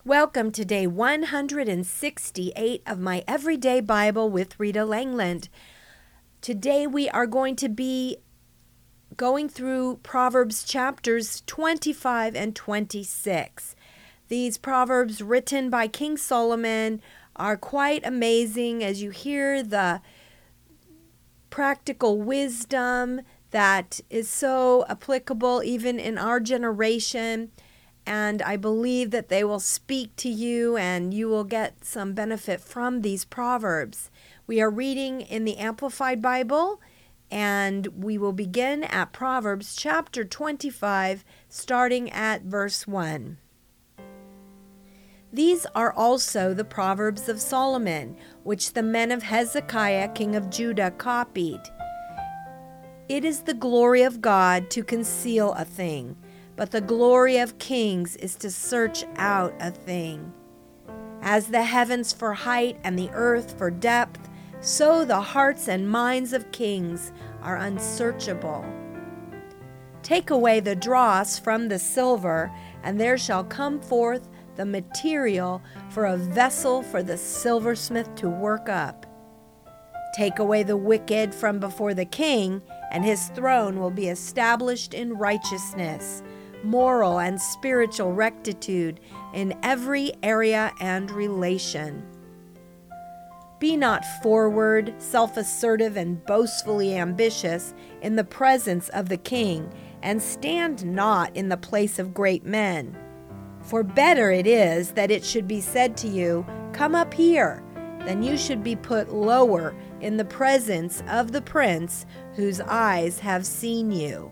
Welcome to day 168 of my Everyday Bible with Rita Langland. Today we are going to be going through Proverbs chapters 25 and 26. These Proverbs written by King Solomon are quite amazing as you hear the practical wisdom that is so applicable even in our generation. And I believe that they will speak to you and you will get some benefit from these Proverbs. We are reading in the Amplified Bible, and we will begin at Proverbs chapter 25, starting at verse 1. These are also the Proverbs of Solomon, which the men of Hezekiah, king of Judah, copied. It is the glory of God to conceal a thing, but the glory of kings is to search out a thing. As the heavens for height and the earth for depth, so the hearts and minds of kings are unsearchable. Take away the dross from the silver, and there shall come forth the material for a vessel for the silversmith to work up. Take away the wicked from before the king, and his throne will be established in righteousness, moral and spiritual rectitude in every area and relation. Be not forward, self-assertive, and boastfully ambitious in the presence of the king, and stand not in the place of great men. For better it is that it should be said to you, "Come up here," than you should be put lower in the presence of the prince whose eyes have seen you.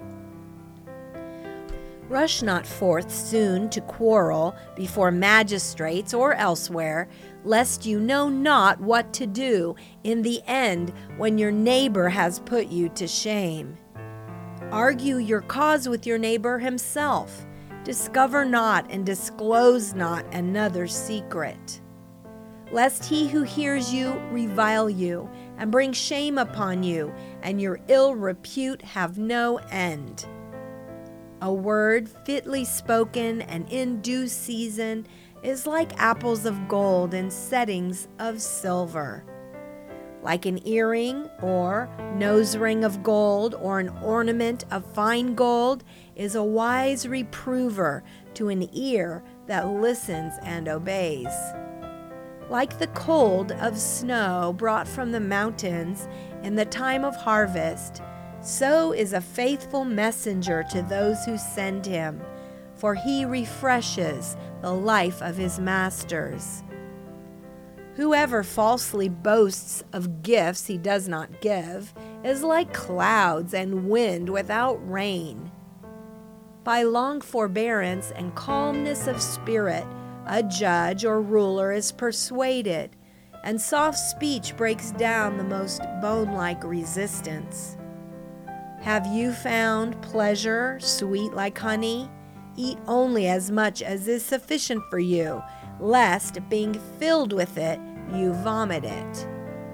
Rush not forth soon to quarrel before magistrates or elsewhere, lest you know not what to do in the end when your neighbor has put you to shame. Argue your cause with your neighbor himself. Discover not and disclose not another's secret, lest he who hears you revile you and bring shame upon you, and your ill repute have no end. A word fitly spoken and in due season is like apples of gold in settings of silver. Like an earring or nose ring of gold or an ornament of fine gold is a wise reprover to an ear that listens and obeys. Like the cold of snow brought from the mountains in the time of harvest, so is a faithful messenger to those who send him, for he refreshes the life of his masters. Whoever falsely boasts of gifts he does not give is like clouds and wind without rain. By long forbearance and calmness of spirit, a judge or ruler is persuaded, and soft speech breaks down the most bone-like resistance. Have you found pleasure sweet like honey? Eat only as much as is sufficient for you, lest, being filled with it, you vomit it.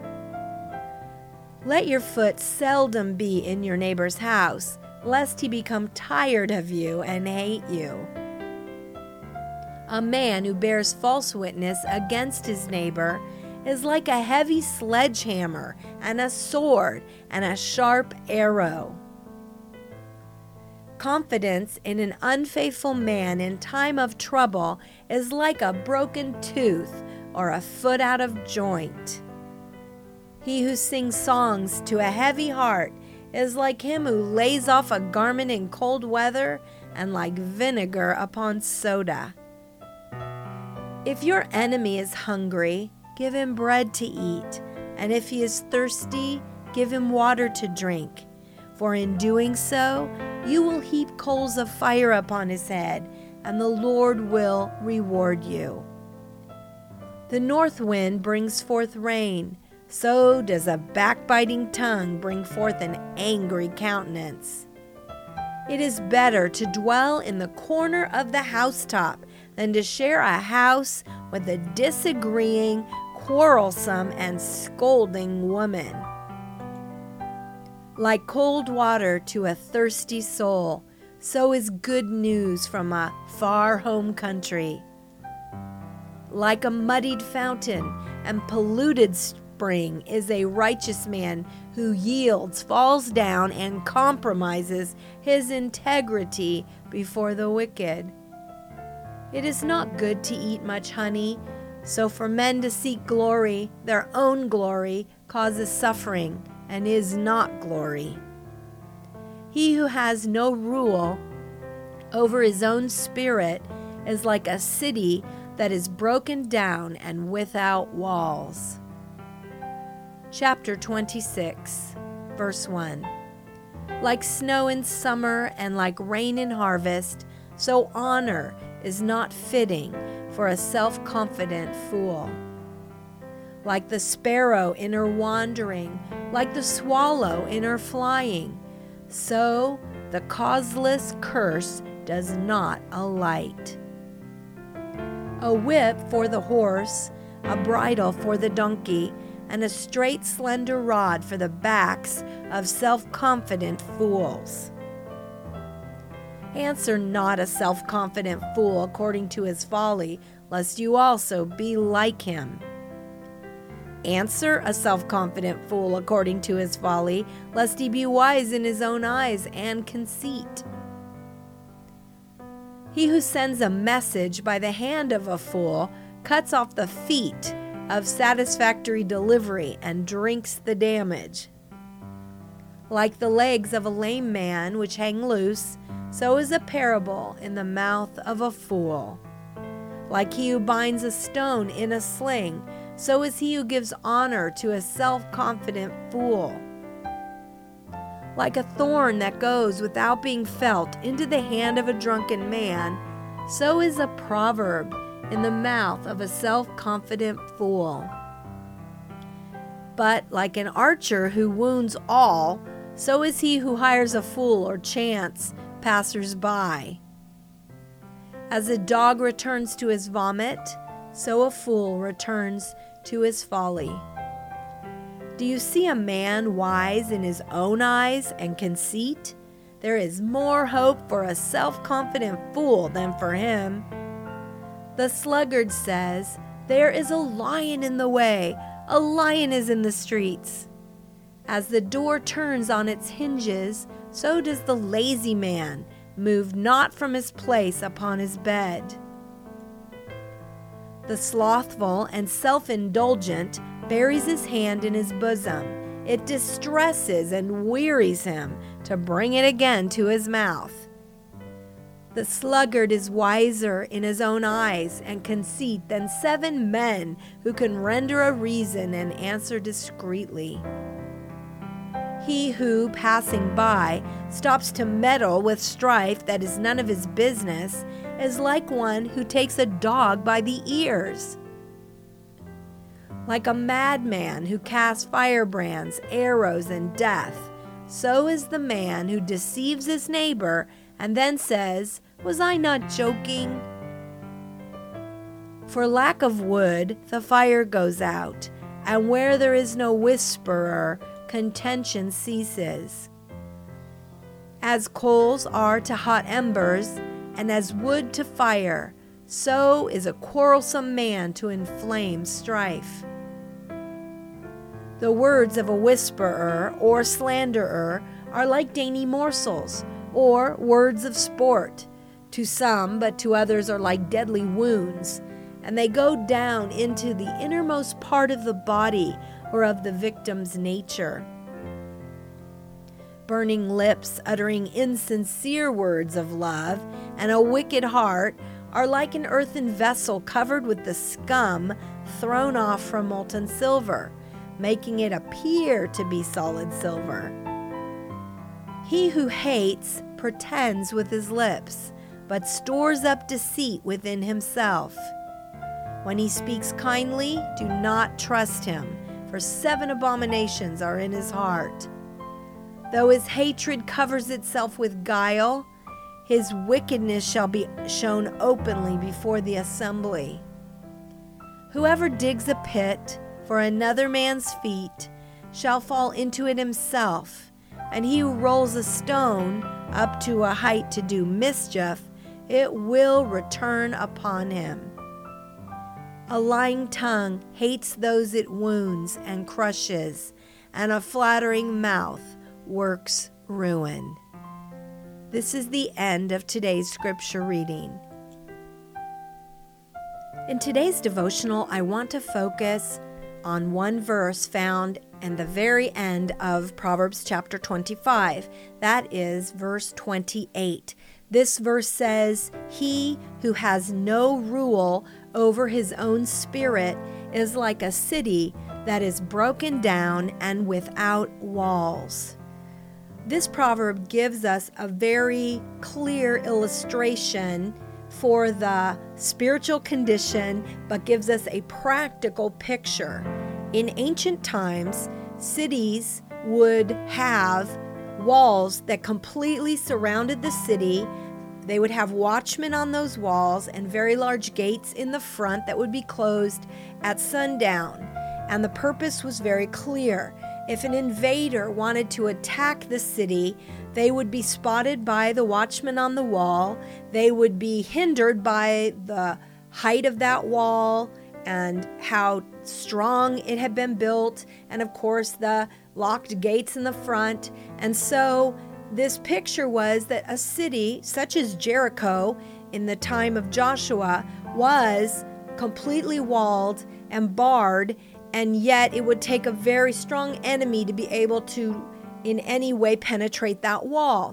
Let your foot seldom be in your neighbor's house, lest he become tired of you and hate you. A man who bears false witness against his neighbor is like a heavy sledgehammer and a sword and a sharp arrow. Confidence in an unfaithful man in time of trouble is like a broken tooth or a foot out of joint. He who sings songs to a heavy heart is like him who lays off a garment in cold weather and like vinegar upon soda. If your enemy is hungry, give him bread to eat, and if he is thirsty, give him water to drink. For in doing so, you will heap coals of fire upon his head, and the Lord will reward you. The north wind brings forth rain, so does a backbiting tongue bring forth an angry countenance. It is better to dwell in the corner of the housetop than to share a house with a disagreeing, quarrelsome, and scolding woman. Like cold water to a thirsty soul, so is good news from a far home country. Like a muddied fountain and polluted spring is a righteous man who yields, falls down, and compromises his integrity before the wicked. It is not good to eat much honey, so for men to seek glory, their own glory, causes suffering and is not glory. He who has no rule over his own spirit is like a city that is broken down and without walls. Chapter 26, verse 1. Like snow in summer and like rain in harvest, so honor is not fitting for a self-confident fool. Like the sparrow in her wandering, like the swallow in her flying, so the causeless curse does not alight. A whip for the horse, a bridle for the donkey, and a straight, slender rod for the backs of self-confident fools. Answer not a self-confident fool according to his folly, lest you also be like him. Answer a self-confident fool according to his folly, lest he be wise in his own eyes and conceit. He who sends a message by the hand of a fool cuts off the feet of satisfactory delivery and drinks the damage. Like the legs of a lame man which hang loose, so is a parable in the mouth of a fool. Like he who binds a stone in a sling, so is he who gives honor to a self-confident fool. Like a thorn that goes without being felt into the hand of a drunken man, so is a proverb in the mouth of a self-confident fool. But like an archer who wounds all, so is he who hires a fool or chance passers-by. As a dog returns to his vomit, so a fool returns to his folly. Do you see a man wise in his own eyes and conceit? There is more hope for a self-confident fool than for him. The sluggard says, "There is a lion in the way, a lion is in the streets." As the door turns on its hinges, so does the lazy man move not from his place upon his bed. The slothful and self-indulgent buries his hand in his bosom. It distresses and wearies him to bring it again to his mouth. The sluggard is wiser in his own eyes and conceit than 7 men who can render a reason and answer discreetly. He who, passing by, stops to meddle with strife that is none of his business is like one who takes a dog by the ears. Like a madman who casts firebrands, arrows, and death, so is the man who deceives his neighbor and then says, "Was I not joking?" For lack of wood, the fire goes out, and where there is no whisperer, contention ceases. As coals are to hot embers, and as wood to fire, so is a quarrelsome man to inflame strife. The words of a whisperer or slanderer are like dainty morsels, or words of sport. To some, but to others are like deadly wounds, and they go down into the innermost part of the body or of the victim's nature. Burning lips uttering insincere words of love and a wicked heart are like an earthen vessel covered with the scum thrown off from molten silver, making it appear to be solid silver. He who hates pretends with his lips, but stores up deceit within himself. When he speaks kindly, do not trust him, for 7 abominations are in his heart. Though his hatred covers itself with guile, his wickedness shall be shown openly before the assembly. Whoever digs a pit for another man's feet shall fall into it himself, and he who rolls a stone up to a height to do mischief, it will return upon him. A lying tongue hates those it wounds and crushes, and a flattering mouth works ruin. This is the end of today's scripture reading. In today's devotional, I want to focus on one verse found in the very end of Proverbs chapter 25. That is verse 28. This verse says, "He who has no rule over his own spirit is like a city that is broken down and without walls." This proverb gives us a very clear illustration for the spiritual condition, but gives us a practical picture. In ancient times, cities would have walls that completely surrounded the city. They would have watchmen on those walls and very large gates in the front that would be closed at sundown. And the purpose was very clear. If an invader wanted to attack the city, they would be spotted by the watchman on the wall. They would be hindered by the height of that wall and how strong it had been built, and of course the locked gates in the front. And so this picture was that a city such as Jericho in the time of Joshua was completely walled and barred, and yet it would take a very strong enemy to be able to in any way penetrate that wall.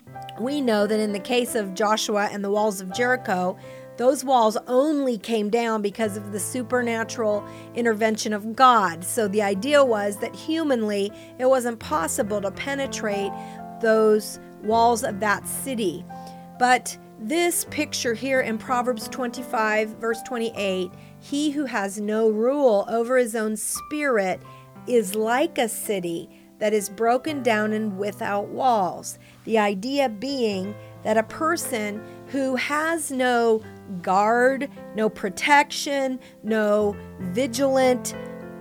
We know that in the case of Joshua and the walls of Jericho, those walls only came down because of the supernatural intervention of God. So the idea was that humanly it wasn't possible to penetrate those walls of that city. But this picture here in Proverbs 25, verse 28, "He who has no rule over his own spirit is like a city that is broken down and without walls." The idea being that a person who has no guard, no protection, no vigilant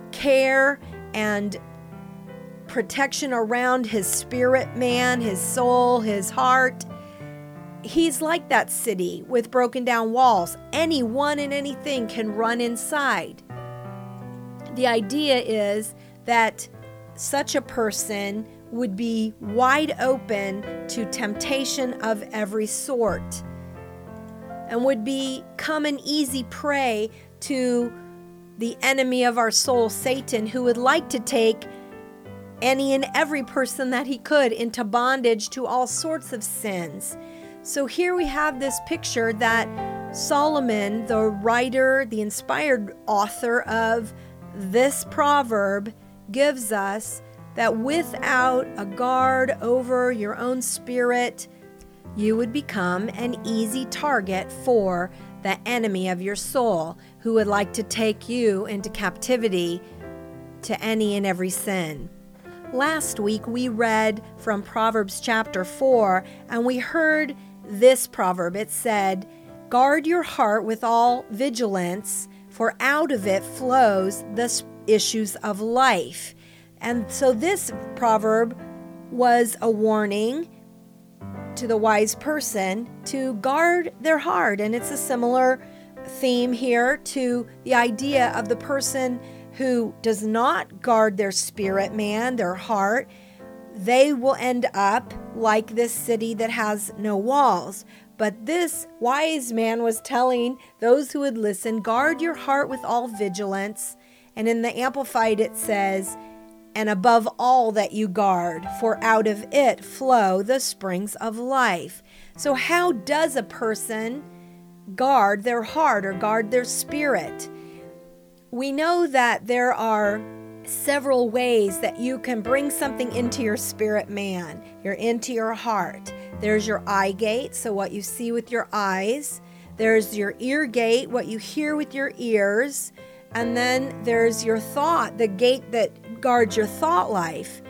care and protection around his spirit man, his soul, his heart, he's like that city with broken down walls. Anyone and anything can run inside. The idea is that such a person would be wide open to temptation of every sort and would become an easy prey to the enemy of our soul, Satan, who would like to take any and every person that he could into bondage to all sorts of sins. So here we have this picture that Solomon, the writer, the inspired author of this proverb, gives us, that without a guard over your own spirit, you would become an easy target for the enemy of your soul, who would like to take you into captivity to any and every sin. Last week we read from Proverbs chapter 4, and we heard this proverb. It said, "Guard your heart with all vigilance, for out of it flows the issues of life." And so this proverb was a warning to the wise person to guard their heart. And it's a similar theme here to the idea of the person who does not guard their spirit man, their heart. They will end up like this city that has no walls. But this wise man was telling those who would listen, guard your heart with all vigilance. And in the Amplified it says, "And above all that you guard, for out of it flow the springs of life." So how does a person guard their heart or guard their spirit? We know that there are several ways that you can bring something into your spirit man, into your heart. There's your eye gate, so what you see with your eyes. There's your ear gate, what you hear with your ears. And then there's your thought, the gate that guards your thought life.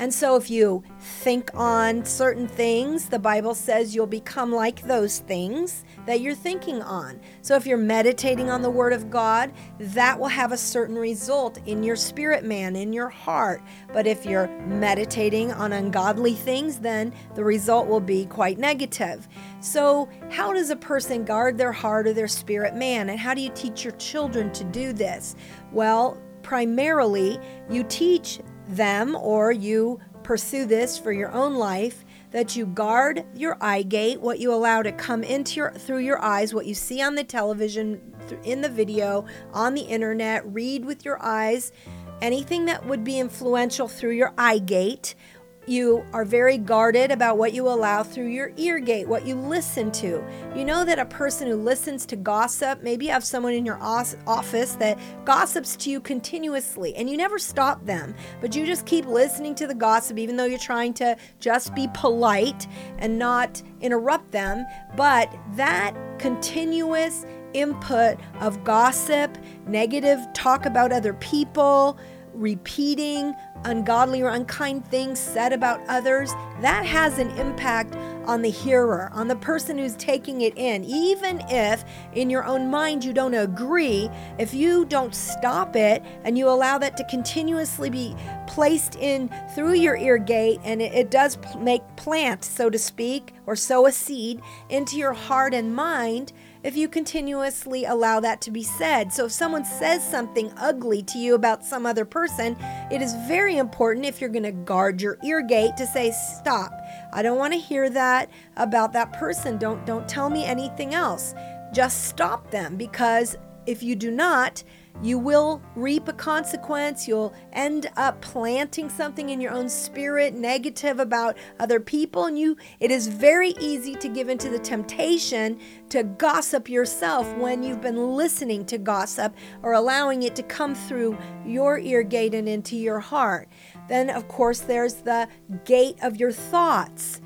And so if you think on certain things, the Bible says you'll become like those things that you're thinking on. So if you're meditating on the Word of God, that will have a certain result in your spirit man, in your heart. But if you're meditating on ungodly things, then the result will be quite negative. So how does a person guard their heart or their spirit man? And how do you teach your children to do this? Well, primarily, you teach them, or you pursue this for your own life, that you guard your eye gate, what you allow to come into through your eyes, what you see on the television, in the video, on the internet, read with your eyes, anything that would be influential through your eye gate. You are very guarded about what you allow through your ear gate, what you listen to. You know that a person who listens to gossip, maybe you have someone in your office that gossips to you continuously, and you never stop them, but you just keep listening to the gossip, even though you're trying to just be polite and not interrupt them. But that continuous input of gossip, negative talk about other people, repeating ungodly or unkind things said about others, that has an impact on the hearer, on the person who's taking it in. Even if in your own mind you don't agree, if you don't stop it and you allow that to continuously be placed in through your ear gate, and it does make plant, so to speak, or sow a seed into your heart and mind, if you continuously allow that to be said. So if someone says something ugly to you about some other person, it is very important, if you're going to guard your ear gate, to say, stop. I don't want to hear that about that person. Don't tell me anything else. Just stop them, because if you do not, you will reap a consequence. You'll end up planting something in your own spirit, negative about other people. And it is very easy to give into the temptation to gossip yourself when you've been listening to gossip or allowing it to come through your ear gate and into your heart. Then, of course, there's the gate of your thoughts.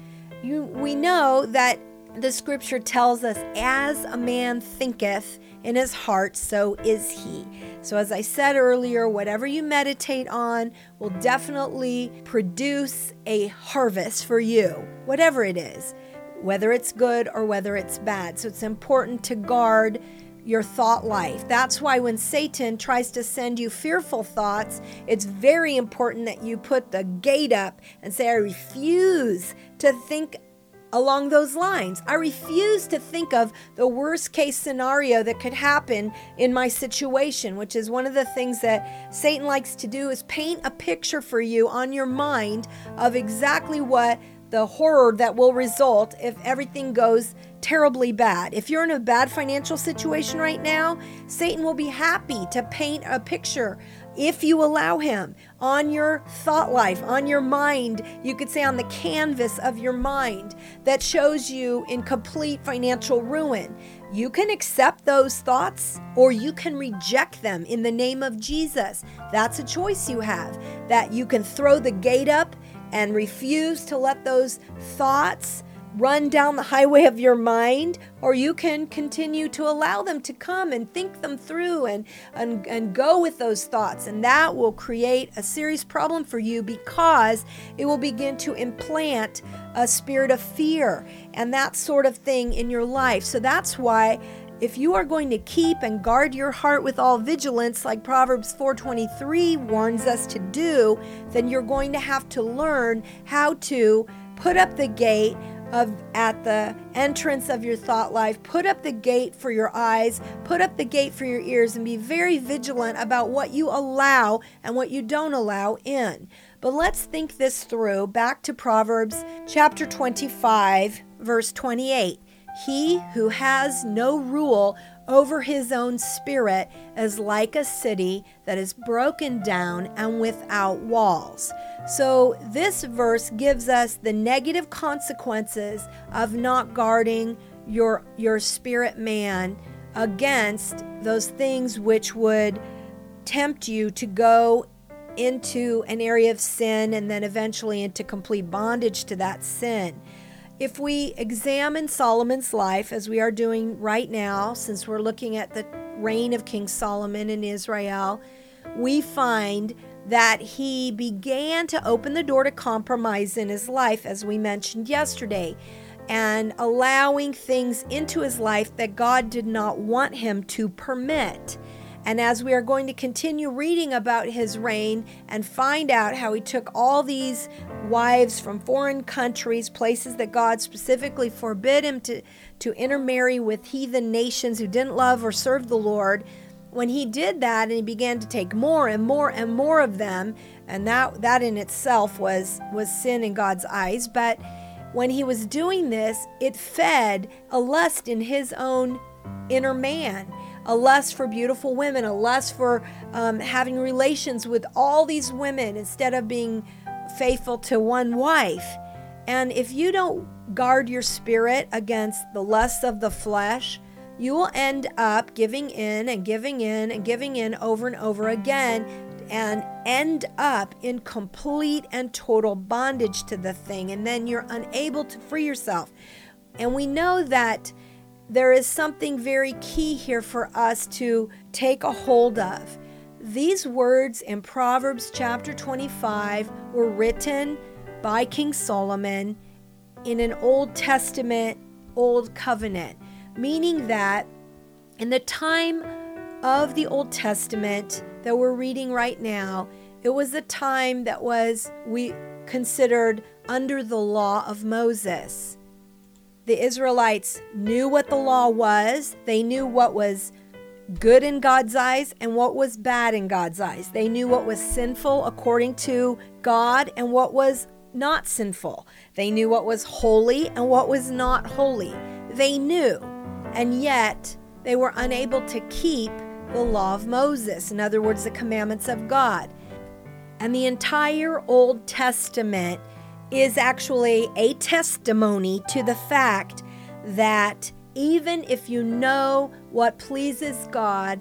We know that the scripture tells us, as a man thinketh in his heart, so is he. So as I said earlier, whatever you meditate on will definitely produce a harvest for you, whatever it is, whether it's good or whether it's bad. So it's important to guard your thought life. That's why when Satan tries to send you fearful thoughts, it's very important that you put the gate up and say, I refuse to think along those lines. I refuse to think of the worst case scenario that could happen in my situation, which is one of the things that Satan likes to do, is paint a picture for you on your mind of exactly what the horror that will result if everything goes terribly bad. If you're in a bad financial situation right now, Satan will be happy to paint a picture, if you allow him, on your thought life, on your mind, you could say on the canvas of your mind, that shows you in complete financial ruin. You can accept those thoughts or you can reject them in the name of Jesus. That's a choice you have, that you can throw the gate up and refuse to let those thoughts run down the highway of your mind, or you can continue to allow them to come and think them through and go with those thoughts. And that will create a serious problem for you, because it will begin to implant a spirit of fear and that sort of thing in your life. So that's why, if you are going to keep and guard your heart with all vigilance, like Proverbs 4:23 warns us to do, then you're going to have to learn how to put up the gate at the entrance of your thought life, put up the gate for your eyes, put up the gate for your ears, and be very vigilant about what you allow and what you don't allow in. But let's think this through. Back to Proverbs chapter 25, verse 28. He who has no rule over his own spirit is like a city that is broken down and without walls. So this verse gives us the negative consequences of not guarding your spirit man against those things which would tempt you to go into an area of sin and then eventually into complete bondage to that sin. If we examine Solomon's life, as we are doing right now, since we're looking at the reign of King Solomon in Israel, we find that he began to open the door to compromise in his life, as we mentioned yesterday, and allowing things into his life that God did not want him to permit. And as we are going to continue reading about his reign and find out how he took all these wives from foreign countries, places that God specifically forbid him to intermarry with heathen nations who didn't love or serve the Lord, when he did that and he began to take more and more and more of them, and that in itself was sin in God's eyes, but when he was doing this, it fed a lust in his own inner man, a lust for beautiful women, a lust for having relations with all these women instead of being faithful to one wife. And if you don't guard your spirit against the lusts of the flesh, you will end up giving in and giving in and giving in over and over again, and end up in complete and total bondage to the thing. And then you're unable to free yourself. And we know that there is something very key here for us to take a hold of. These words in Proverbs chapter 25 were written by King Solomon in an Old Testament, Old Covenant, meaning that in the time of the Old Testament that we're reading right now, it was a time that we considered under the law of Moses. The Israelites knew what the law was. They knew what was good in God's eyes and what was bad in God's eyes. They knew what was sinful according to God and what was not sinful. They knew what was holy and what was not holy. They knew, and yet they were unable to keep the law of Moses, in other words, the commandments of God. And the entire Old Testament is actually a testimony to the fact that even if you know what pleases God,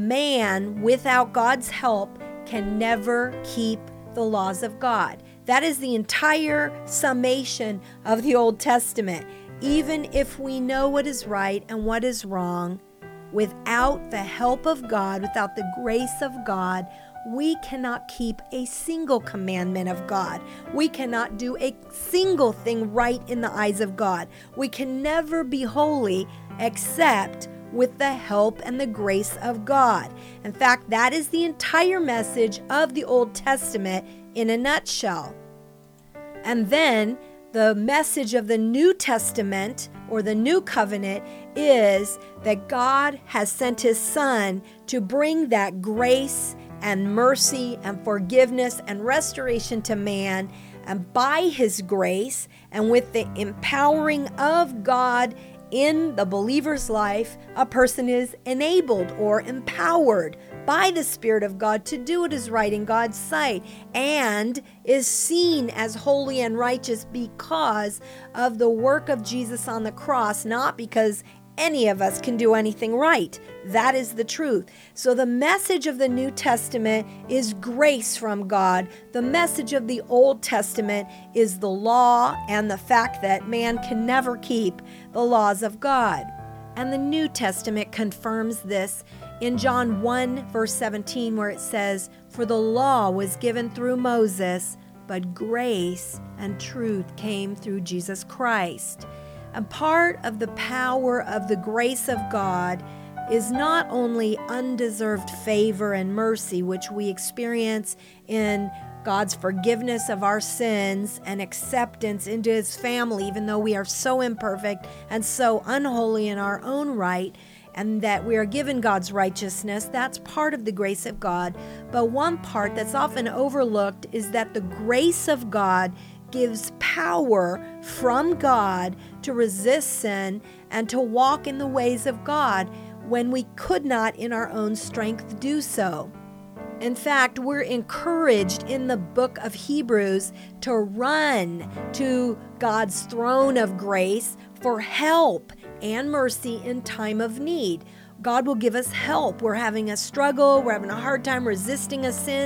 man, without God's help, can never keep the laws of God. That is the entire summation of the Old Testament. Even if we know what is right and what is wrong, without the help of God, without the grace of God, we cannot keep a single commandment of God. We cannot do a single thing right in the eyes of God. We can never be holy except with the help and the grace of God. In fact, that is the entire message of the Old Testament in a nutshell. And then the message of the New Testament or the New Covenant is that God has sent His Son to bring that grace and mercy and forgiveness and restoration to man. And by His grace and with the empowering of God in the believer's life, a person is enabled or empowered by the Spirit of God to do what is right in God's sight and is seen as holy and righteous because of the work of Jesus on the cross, not because any of us can do anything right. That is the truth. So the message of the New Testament is grace from God. The message of the Old Testament is the law and the fact that man can never keep the laws of God. And the New Testament confirms this in John 1, verse 17, where it says, "For the law was given through Moses, but grace and truth came through Jesus Christ." And part of the power of the grace of God is not only undeserved favor and mercy, which we experience in God's forgiveness of our sins and acceptance into His family, even though we are so imperfect and so unholy in our own right, and that we are given God's righteousness. That's part of the grace of God. But one part that's often overlooked is that the grace of God gives power from God to resist sin and to walk in the ways of God when we could not in our own strength do so. In fact, we're encouraged in the book of Hebrews to run to God's throne of grace for help and mercy in time of need. God will give us help. We're having a struggle. We're having a hard time resisting a sin.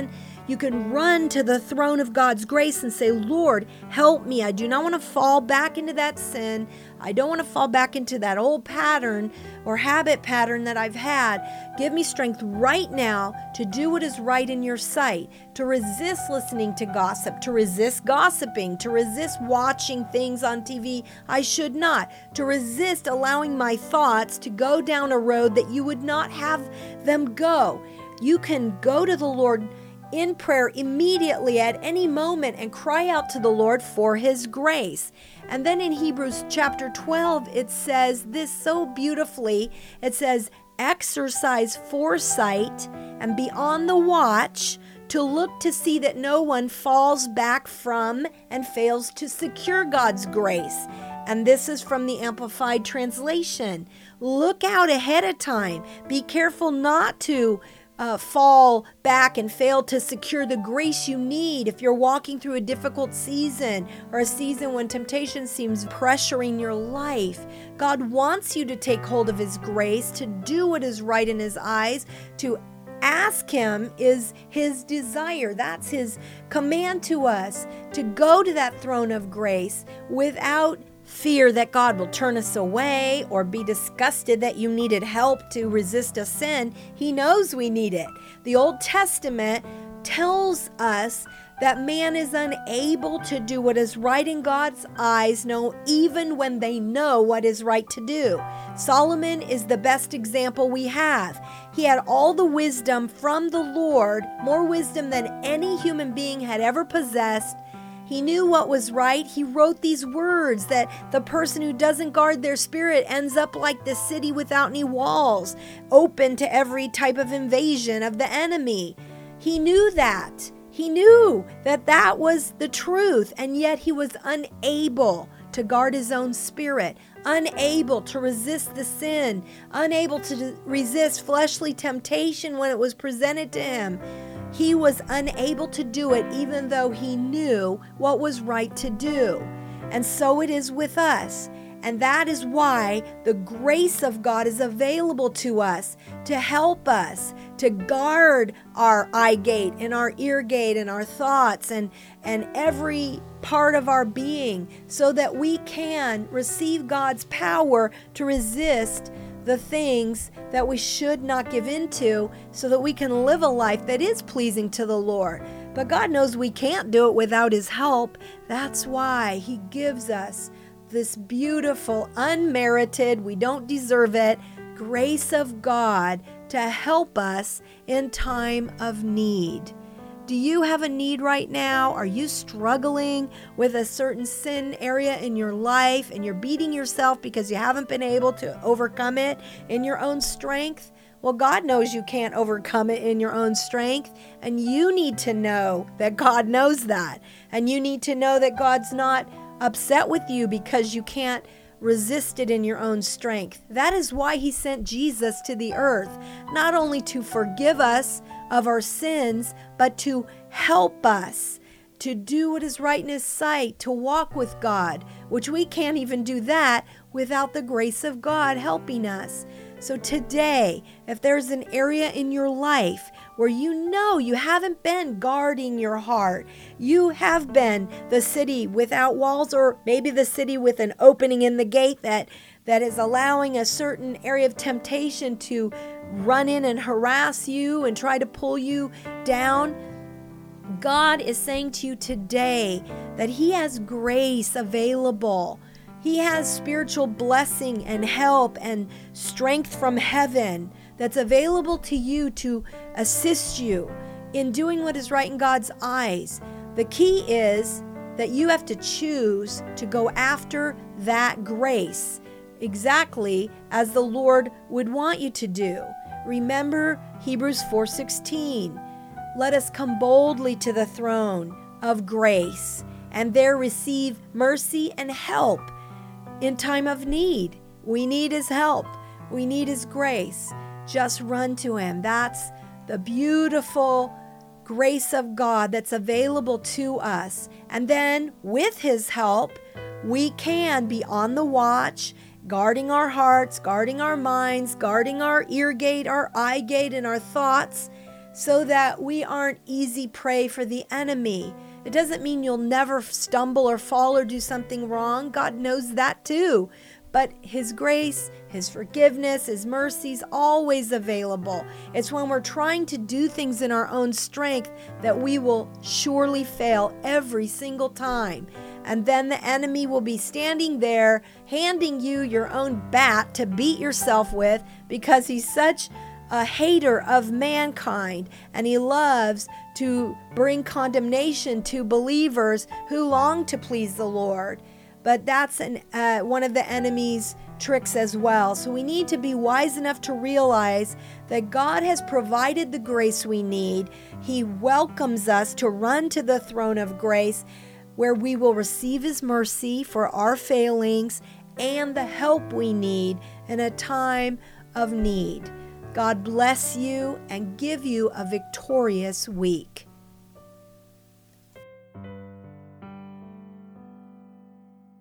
You can run to the throne of God's grace and say, Lord, help me. I do not want to fall back into that sin. I don't want to fall back into that old pattern or habit pattern that I've had. Give me strength right now to do what is right in your sight, to resist listening to gossip, to resist gossiping, to resist watching things on TV I should not, to resist allowing my thoughts to go down a road that you would not have them go. You can go to the Lord in prayer immediately at any moment and cry out to the Lord for His grace. And then in Hebrews chapter 12, it says this so beautifully. It says, exercise foresight and be on the watch to look to see that no one falls back from and fails to secure God's grace. And this is from the Amplified Translation. Look out ahead of time. Be careful not to fall back and fail to secure the grace you need if you're walking through a difficult season or a season when temptation seems pressuring your life. God wants you to take hold of His grace, to do what is right in His eyes, to ask Him is His desire. That's His command to us, to go to that throne of grace without fear that God will turn us away or be disgusted that you needed help to resist a sin. He knows we need it. The Old Testament tells us that man is unable to do what is right in God's eyes, no, even when they know what is right to do. Solomon is the best example we have. He had all the wisdom from the Lord, more wisdom than any human being had ever possessed. He knew what was right. He wrote these words that the person who doesn't guard their spirit ends up like the city without any walls, open to every type of invasion of the enemy. He knew that. He knew that that was the truth, and yet he was unable to guard his own spirit, unable to resist the sin, unable to resist fleshly temptation when it was presented to him. He was unable to do it even though he knew what was right to do. And so it is with us. And that is why the grace of God is available to us to help us to guard our eye gate and our ear gate and our thoughts and every part of our being so that we can receive God's power to resist the things that we should not give into so that we can live a life that is pleasing to the Lord. But God knows we can't do it without His help. That's why He gives us this beautiful, unmerited, we don't deserve it, grace of God to help us in time of need. Do you have a need right now? Are you struggling with a certain sin area in your life and you're beating yourself because you haven't been able to overcome it in your own strength? Well, God knows you can't overcome it in your own strength, and you need to know that God knows that. And you need to know that God's not upset with you because you can't resist it in your own strength. That is why He sent Jesus to the earth, not only to forgive us of our sins, but to help us to do what is right in His sight, to walk with God, which we can't even do that without the grace of God helping us. So today, if there's an area in your life where you know you haven't been guarding your heart, you have been the city without walls, or maybe the city with an opening in the gate that is allowing a certain area of temptation to run in and harass you and try to pull you down, God is saying to you today that He has grace available. He has spiritual blessing and help and strength from heaven that's available to you to assist you in doing what is right in God's eyes. The key is that you have to choose to go after that grace exactly as the Lord would want you to do. Remember Hebrews 4:16. Let us come boldly to the throne of grace and there receive mercy and help in time of need. We need His help. We need His grace. Just run to Him. That's the beautiful grace of God that's available to us. And then with His help, we can be on the watch, guarding our hearts, guarding our minds, guarding our ear gate, our eye gate, and our thoughts, so that we aren't easy prey for the enemy. It doesn't mean you'll never stumble or fall or do something wrong. God knows that too. But His grace, His forgiveness, His mercy is always available. It's when we're trying to do things in our own strength that we will surely fail every single time. And then the enemy will be standing there handing you your own bat to beat yourself with, because he's such a hater of mankind, and he loves to bring condemnation to believers who long to please the Lord. But that's one of the enemy's tricks as well. So we need to be wise enough to realize that God has provided the grace we need. He welcomes us to run to the throne of grace, where we will receive His mercy for our failings and the help we need in a time of need. God bless you and give you a victorious week.